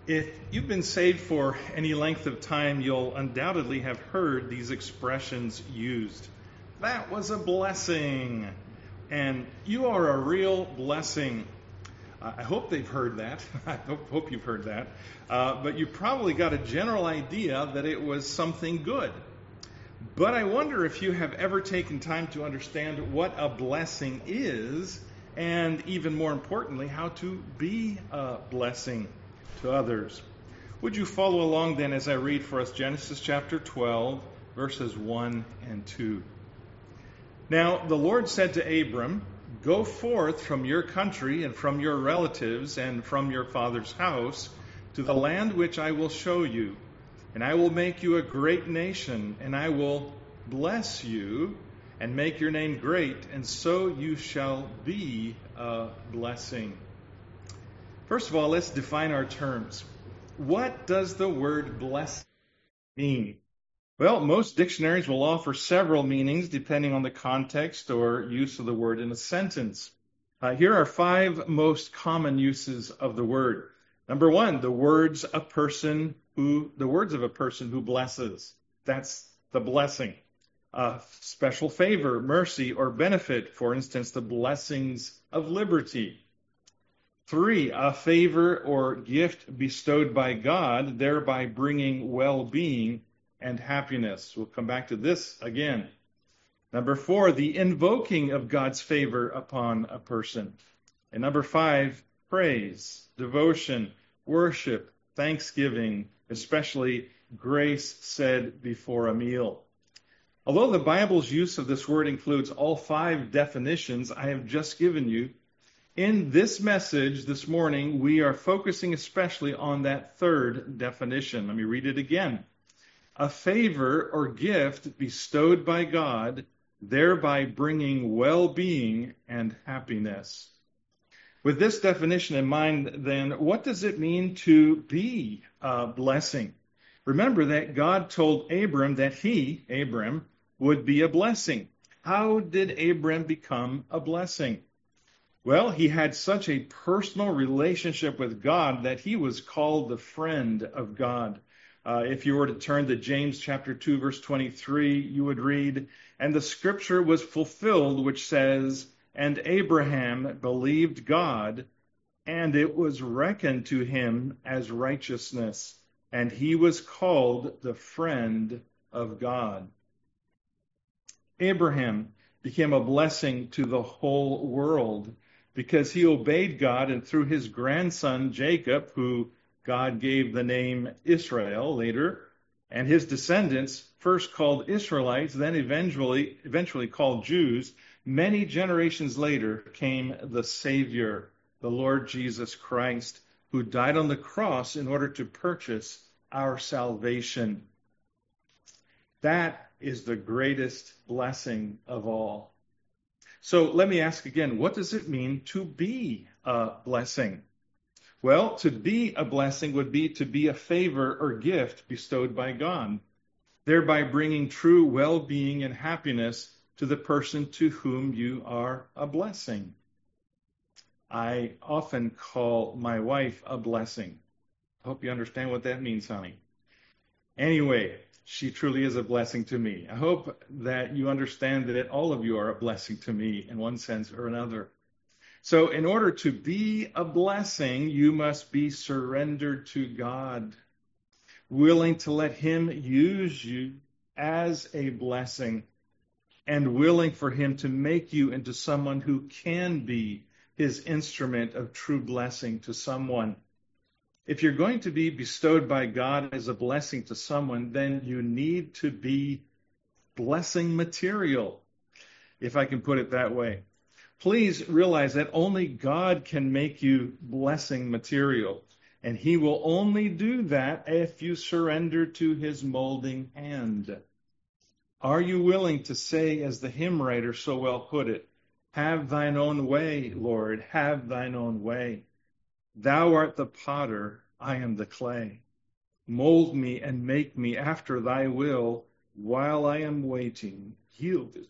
If you've been saved for any length of time, you'll undoubtedly have heard these expressions used. That was a blessing. And you are a real blessing. I hope they've heard that. I hope you've heard that. But you probably got a general idea that it was something good. But I wonder if you have ever taken time to understand what a blessing is, and even more importantly, how to be a blessing to others. Would you follow along then as I read for us Genesis chapter 12, verses 1 and 2. Now the Lord said to Abram, "Go forth from your country and from your relatives and from your father's house to the land which I will show you. And I will make you a great nation, and I will bless you and make your name great, and so you shall be a blessing." First of all, let's define our terms. What does the word blessing mean? Well, most dictionaries will offer several meanings depending on the context or use of the word in a sentence. Here are 5 most common uses of the word. Number 1, the words of a person who blesses. That's the blessing. Special favor, mercy, or benefit. For instance, the blessings of liberty. 3, a favor or gift bestowed by God, thereby bringing well-being and happiness. We'll come back to this again. Number 4, the invoking of God's favor upon a person. And number 5, praise, devotion, worship, thanksgiving, especially grace said before a meal. Although the Bible's use of this word includes all 5 definitions I have just given you, in this message this morning, we are focusing especially on that 3rd definition. Let me read it again. A favor or gift bestowed by God, thereby bringing well-being and happiness. With this definition in mind, then, what does it mean to be a blessing? Remember that God told Abram that he, Abram, would be a blessing. How did Abram become a blessing? Well, he had such a personal relationship with God that he was called the friend of God. If you were to turn to James chapter 2, verse 23, you would read, "And the scripture was fulfilled, which says, and Abraham believed God, and it was reckoned to him as righteousness, and he was called the friend of God." Abraham became a blessing to the whole world because he obeyed God, and through his grandson Jacob, who God gave the name Israel later, and his descendants, first called Israelites, then eventually called Jews, many generations later came the Savior, the Lord Jesus Christ, who died on the cross in order to purchase our salvation. That is the greatest blessing of all. So let me ask again, what does it mean to be a blessing? Well, to be a blessing would be to be a favor or gift bestowed by God, thereby bringing true well-being and happiness to the person to whom you are a blessing. I often call my wife a blessing. I hope you understand what that means, honey. Anyway, she truly is a blessing to me. I hope that you understand that all of you are a blessing to me in one sense or another. So in order to be a blessing, you must be surrendered to God, willing to let him use you as a blessing, and willing for him to make you into someone who can be his instrument of true blessing to someone. If you're going to be bestowed by God as a blessing to someone, then you need to be blessing material, if I can put it that way. Please realize that only God can make you blessing material, and he will only do that if you surrender to his molding hand. Are you willing to say, as the hymn writer so well put it, "Have thine own way, Lord, have thine own way. Thou art the potter, I am the clay. Mold me and make me after thy will, while I am waiting, yielded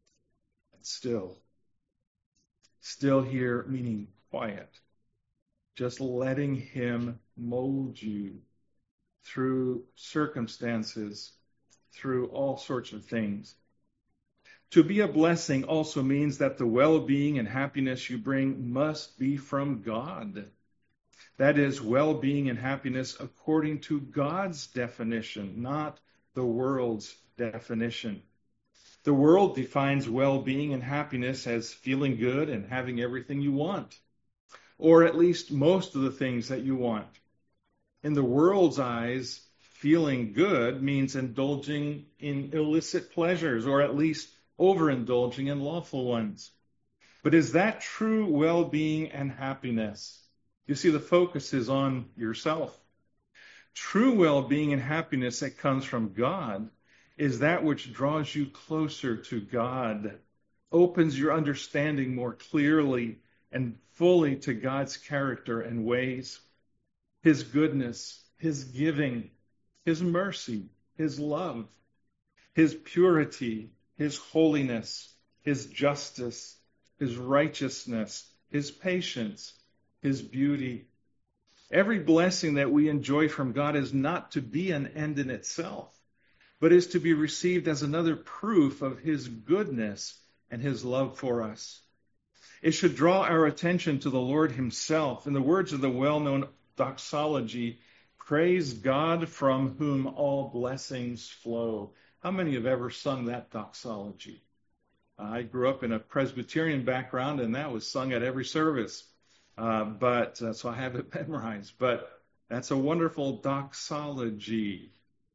and still." Still here meaning quiet. just letting him mold you through circumstances, through all sorts of things. To be a blessing also means that the well-being and happiness you bring must be from God. That is, well-being and happiness according to God's definition, not the world's definition. The world defines well-being and happiness as feeling good and having everything you want, or at least most of the things that you want. In the world's eyes, feeling good means indulging in illicit pleasures, or at least overindulging in lawful ones. But is that true well-being and happiness? You see, the focus is on yourself. True well-being and happiness that comes from God is that which draws you closer to God, opens your understanding more clearly and fully to God's character and ways, His goodness, His giving, His mercy, His love, His purity, His holiness, His justice, His righteousness, His patience, His beauty. Every blessing that we enjoy from God is not to be an end in itself, but is to be received as another proof of His goodness and His love for us. It should draw our attention to the Lord Himself. In the words of the well-known doxology, praise God from whom all blessings flow. How many have ever sung that doxology? I grew up in a Presbyterian background, and that was sung at every service. So I have it memorized. But that's a wonderful doxology.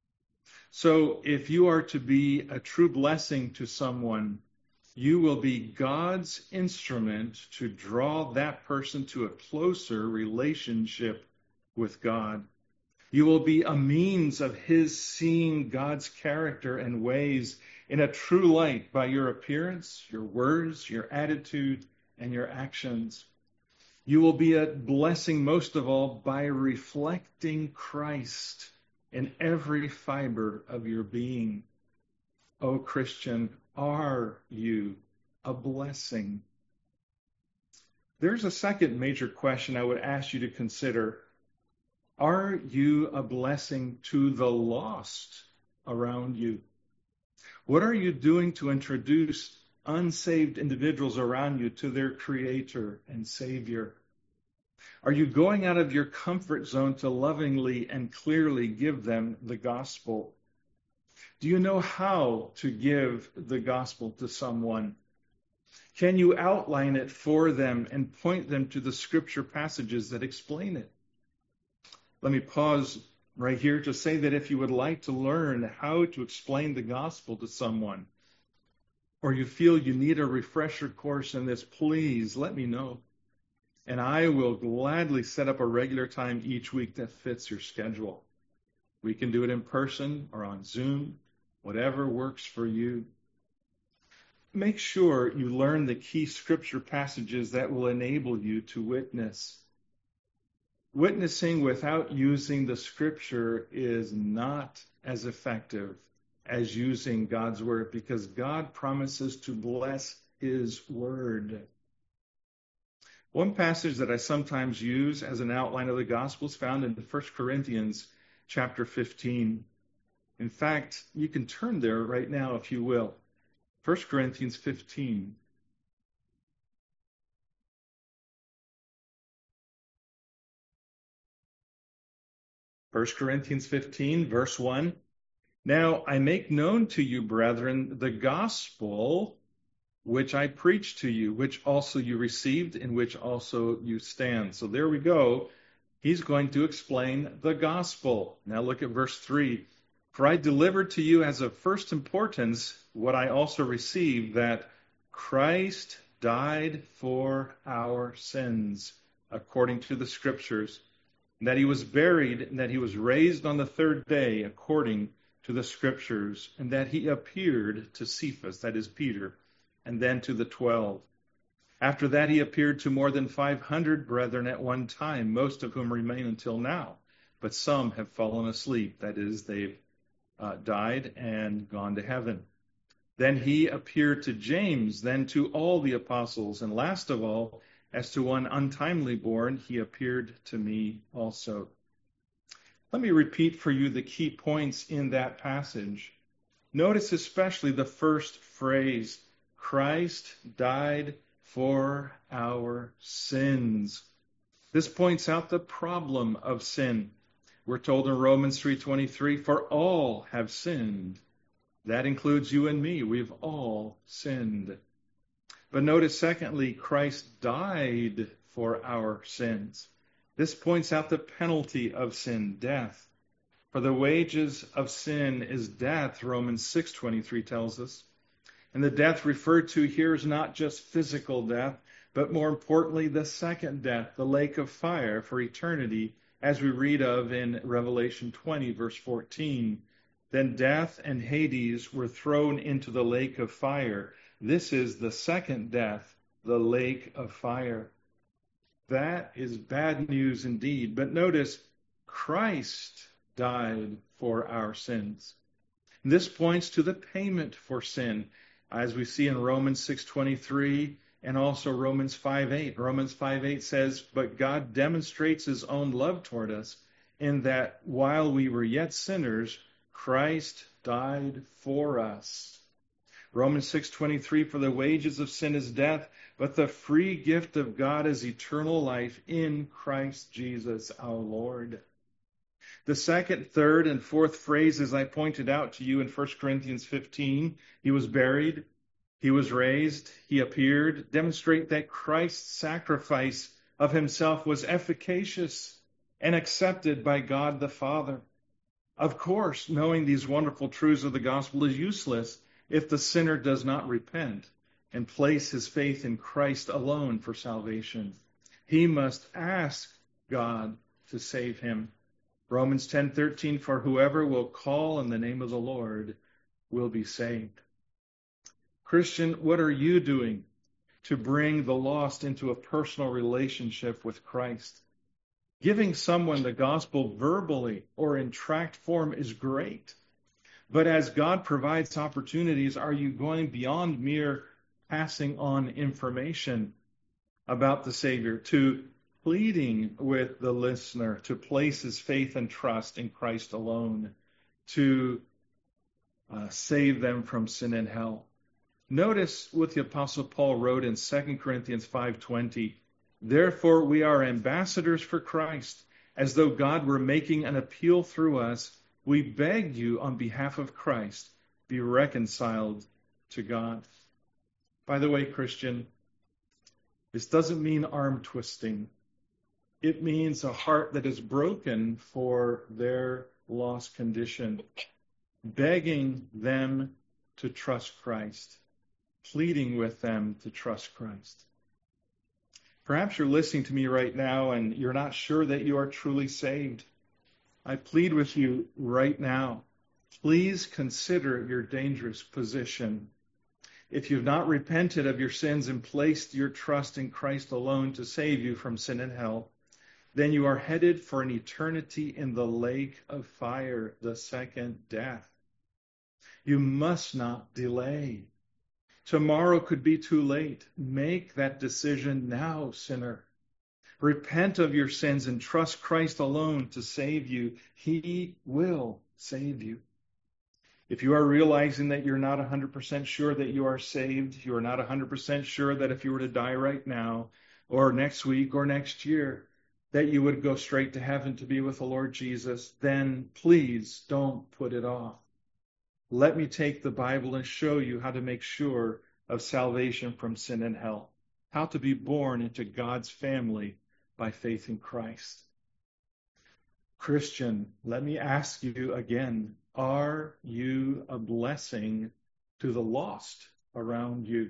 So if you are to be a true blessing to someone, you will be God's instrument to draw that person to a closer relationship with God. You will be a means of His seeing God's character and ways in a true light by your appearance, your words, your attitude, and your actions. You will be a blessing most of all by reflecting Christ in every fiber of your being. O Christian, are you a blessing? There's a second major question I would ask you to consider. Are you a blessing to the lost around you? What are you doing to introduce unsaved individuals around you to their Creator and Savior? Are you going out of your comfort zone to lovingly and clearly give them the gospel? Do you know how to give the gospel to someone? Can you outline it for them and point them to the scripture passages that explain it? Let me pause right here to say that if you would like to learn how to explain the gospel to someone, or you feel you need a refresher course in this, please let me know. And I will gladly set up a regular time each week that fits your schedule. We can do it in person or on Zoom, whatever works for you. Make sure you learn the key scripture passages that will enable you to witness. Witnessing without using the scripture is not as effective as using God's word, because God promises to bless His word. One passage that I sometimes use as an outline of the gospel is found in 1 Corinthians chapter 15. In fact, you can turn there right now if you will. 1 Corinthians 15. First Corinthians 15, verse 1. Now I make known to you, brethren, the gospel which I preached to you, which also you received, in which also you stand. So there we go. He's going to explain the gospel. Now look at verse 3. For I delivered to you as of first importance what I also received, that Christ died for our sins, according to the Scriptures, and that He was buried, and that He was raised on the third day, according to the Scriptures, and that He appeared to Cephas, that is Peter, and then to the 12. After that He appeared to more than 500 brethren at one time, most of whom remain until now, but some have fallen asleep, that is, they've died and gone to heaven. Then He appeared to James, then to all the apostles, and last of all, As to one untimely born, he appeared to me also. Let me repeat for you the key points in that passage. Notice especially the first phrase, Christ died for our sins. This points out the problem of sin. We're told in Romans 3:23, for all have sinned. That includes you and me. We've all sinned. But notice, secondly, Christ died for our sins. This points out the penalty of sin, death. For the wages of sin is death, Romans 6:23 tells us. And the death referred to here is not just physical death, but more importantly, the second death, the lake of fire for eternity, as we read of in Revelation 20, verse 14. Then death and Hades were thrown into the lake of fire. This is the second death, the lake of fire. That is bad news indeed. But notice, Christ died for our sins. This points to the payment for sin, as we see in Romans 6:23 and also Romans 5:8. Romans 5:8 says, but God demonstrates his own love toward us in that while we were yet sinners, Christ died for us. Romans 6:23, for the wages of sin is death, but the free gift of God is eternal life in Christ Jesus our Lord. The second, third, and fourth phrases I pointed out to you in 1 Corinthians 15, he was buried, he was raised, he appeared, demonstrate that Christ's sacrifice of himself was efficacious and accepted by God the Father. Of course, knowing these wonderful truths of the gospel is useless if the sinner does not repent and place his faith in Christ alone for salvation. He must ask God to save him. Romans 10:13, for whoever will call on the name of the Lord will be saved. Christian, what are you doing to bring the lost into a personal relationship with Christ? Giving someone the gospel verbally or in tract form is great. But as God provides opportunities, are you going beyond mere passing on information about the Savior to pleading with the listener to place his faith and trust in Christ alone to save them from sin and hell? Notice what the Apostle Paul wrote in 2 Corinthians 5:20. Therefore we are ambassadors for Christ, as though God were making an appeal through us. We beg you on behalf of Christ, be reconciled to God. By the way, Christian, this doesn't mean arm twisting. It means a heart that is broken for their lost condition, begging them to trust Christ, pleading with them to trust Christ. Perhaps you're listening to me right now and you're not sure that you are truly saved. I plead with you right now, please consider your dangerous position. If you've not repented of your sins and placed your trust in Christ alone to save you from sin and hell, then you are headed for an eternity in the lake of fire, the second death. You must not delay. Tomorrow could be too late. Make that decision now, sinner. Repent of your sins and trust Christ alone to save you. He will save you. If you are realizing that you're not 100% sure that you are saved, you are not 100% sure that if you were to die right now, or next week, or next year, that you would go straight to heaven to be with the Lord Jesus, then please don't put it off. Let me take the Bible and show you how to make sure of salvation from sin and hell, how to be born into God's family by faith in Christ. Christian, let me ask you again, are you a blessing to the lost around you?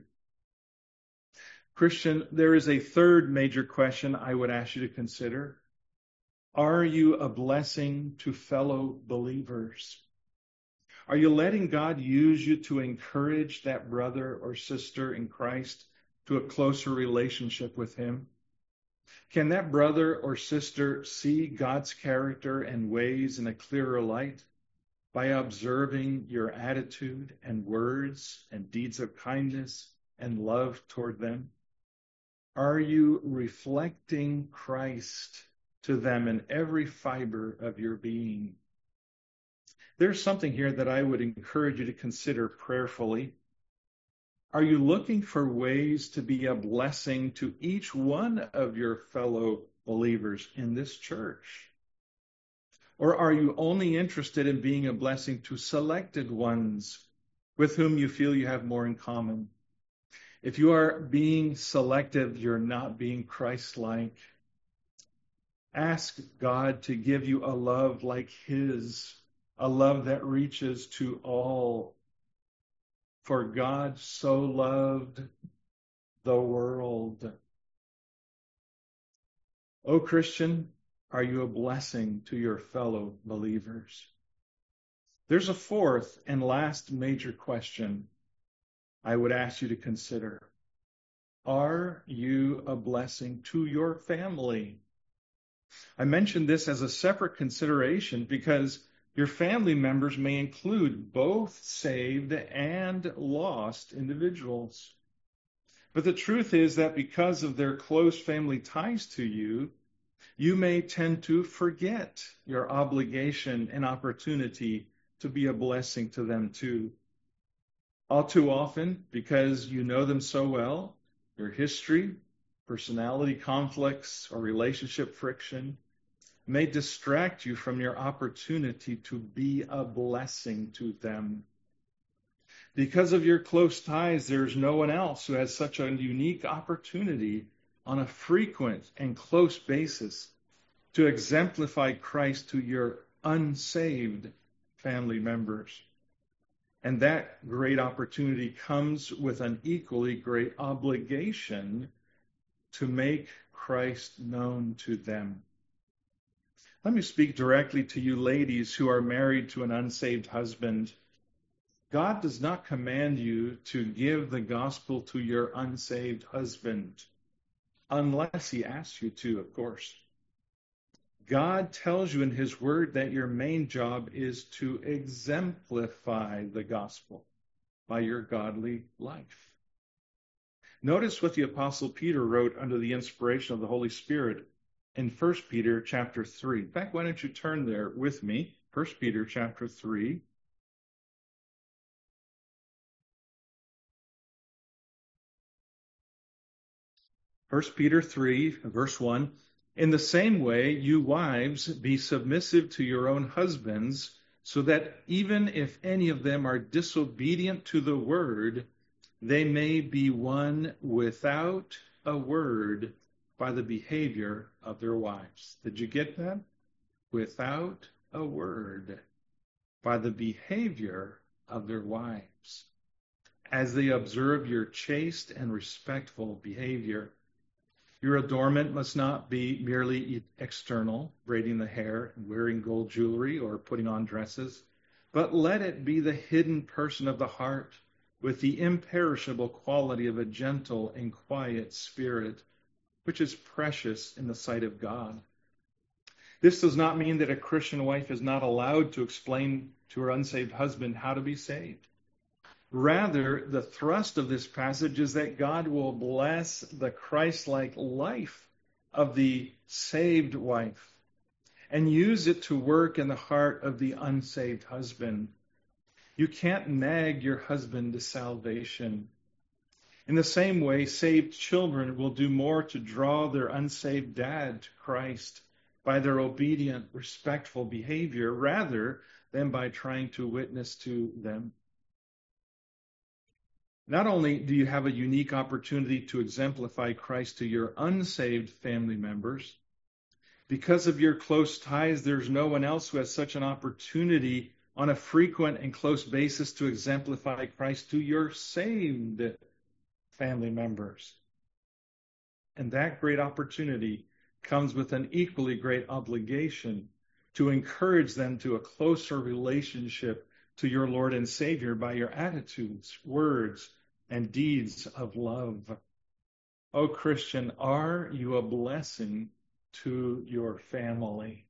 Christian, there is a third major question I would ask you to consider. Are you a blessing to fellow believers? Are you letting God use you to encourage that brother or sister in Christ to a closer relationship with Him? Can that brother or sister see God's character and ways in a clearer light by observing your attitude and words and deeds of kindness and love toward them? Are you reflecting Christ to them in every fiber of your being? There's something here that I would encourage you to consider prayerfully. Are you looking for ways to be a blessing to each one of your fellow believers in this church? Or are you only interested in being a blessing to selected ones with whom you feel you have more in common? If you are being selective, you're not being Christ-like. Ask God to give you a love like His, a love that reaches to all. For God so loved the world. O Christian, are you a blessing to your fellow believers? There's a fourth and last major question I would ask you to consider. Are you a blessing to your family? I mentioned this as a separate consideration because your family members may include both saved and lost individuals. But the truth is that because of their close family ties to you, you may tend to forget your obligation and opportunity to be a blessing to them too. All too often, because you know them so well, your history, personality conflicts, or relationship friction may distract you from your opportunity to be a blessing to them. Because of your close ties, there's no one else who has such a unique opportunity on a frequent and close basis to exemplify Christ to your unsaved family members. And that great opportunity comes with an equally great obligation to make Christ known to them. Let me speak directly to you ladies who are married to an unsaved husband. God does not command you to give the gospel to your unsaved husband, unless He asks you to, of course. God tells you in His Word that your main job is to exemplify the gospel by your godly life. Notice what the Apostle Peter wrote under the inspiration of the Holy Spirit in 1 Peter chapter 3. In fact, why don't you turn there with me? 1 Peter chapter 3. First Peter 3, verse 1. In the same way, you wives, be submissive to your own husbands, so that even if any of them are disobedient to the word, they may be won without a word by the behavior of their wives. Did you get that? Without a word by the behavior of their wives, as they observe your chaste and respectful behavior. Your adornment must not be merely external, braiding the hair and wearing gold jewelry or putting on dresses, but let it be the hidden person of the heart with the imperishable quality of a gentle and quiet spirit, which is precious in the sight of God. This does not mean that a Christian wife is not allowed to explain to her unsaved husband how to be saved. Rather, the thrust of this passage is that God will bless the Christ-like life of the saved wife and use it to work in the heart of the unsaved husband. You can't nag your husband to salvation. In the same way, saved children will do more to draw their unsaved dad to Christ by their obedient, respectful behavior rather than by trying to witness to them. Not only do you have a unique opportunity to exemplify Christ to your unsaved family members, because of your close ties, there's no one else who has such an opportunity on a frequent and close basis to exemplify Christ to your saved family members. And that great opportunity comes with an equally great obligation to encourage them to a closer relationship to your Lord and Savior by your attitudes, words, and deeds of love. O Christian, are you a blessing to your family?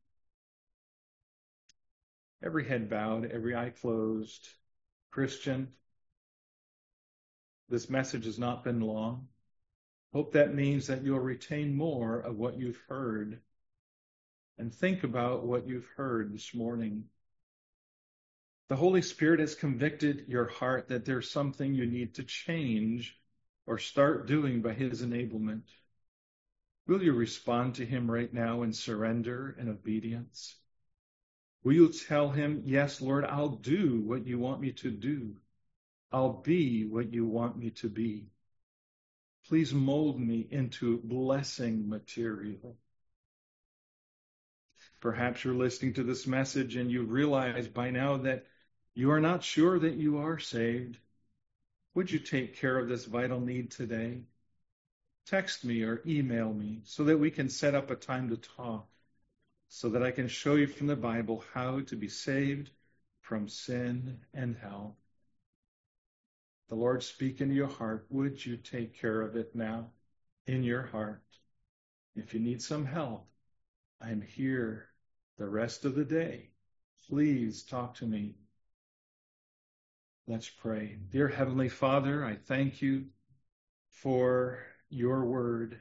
Every head bowed, every eye closed. Christian, this message has not been long. Hope that means that you'll retain more of what you've heard and think about what you've heard this morning. The Holy Spirit has convicted your heart that there's something you need to change or start doing by His enablement. Will you respond to Him right now in surrender and obedience? Will you tell Him, yes, Lord, I'll do what you want me to do. I'll be what you want me to be. Please mold me into blessing material. Perhaps you're listening to this message and you realize by now that you are not sure that you are saved. Would you take care of this vital need today? Text me or email me so that we can set up a time to talk, so that I can show you from the Bible how to be saved from sin and hell. The Lord speak into your heart. Would you take care of it now in your heart? If you need some help, I'm here the rest of the day. Please talk to me. Let's pray. Dear Heavenly Father, I thank you for your word.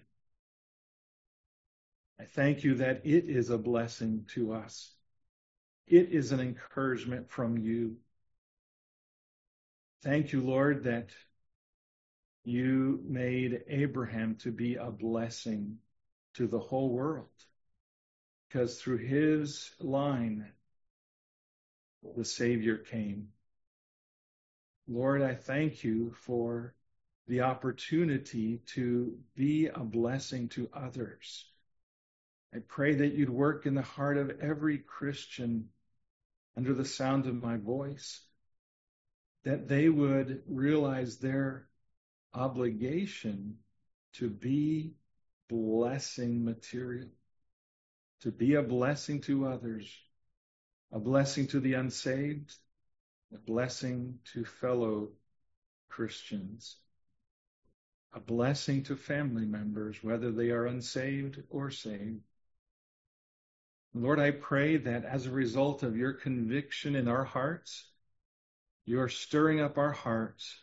I thank you that it is a blessing to us. It is an encouragement from you. Thank you, Lord, that you made Abraham to be a blessing to the whole world, because through his line, the Savior came. Lord, I thank you for the opportunity to be a blessing to others. I pray that you'd work in the heart of every Christian under the sound of my voice, that they would realize their obligation to be blessing material, to be a blessing to others, a blessing to the unsaved, a blessing to fellow Christians, a blessing to family members, whether they are unsaved or saved. Lord, I pray that as a result of your conviction in our hearts, you are stirring up our hearts.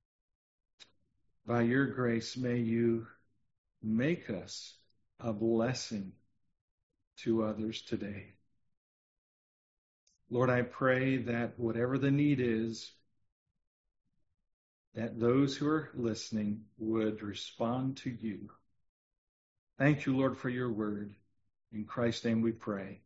By your grace, may you make us a blessing to others today. Lord, I pray that whatever the need is, that those who are listening would respond to you. Thank you, Lord, for your word. In Christ's name we pray.